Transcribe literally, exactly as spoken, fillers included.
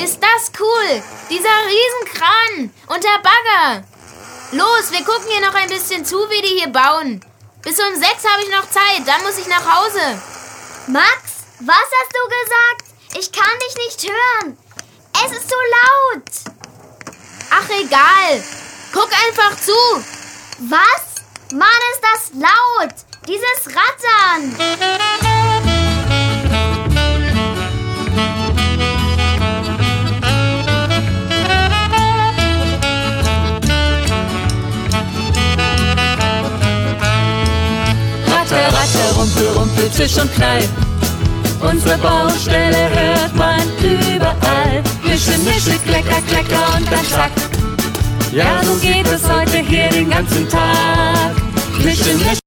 Ist das cool? Dieser Riesenkran und der Bagger. Los, wir gucken hier noch ein bisschen zu, wie die hier bauen. Bis um sechs habe ich noch Zeit, dann muss ich nach Hause. Max, was hast du gesagt? Ich kann dich nicht hören. Es ist so laut. Ach, egal. Guck einfach zu. Was? Mann, ist das laut. Dieses Rattern. Ratter, Ratter, Rumpel, Rumpel, Zisch und Knall. Unsere Baustelle hört man überall. Wische, Nische, Klecker, Klecker und dann zack. Ja, so geht es heute hier den ganzen Tag. Wische, Nische.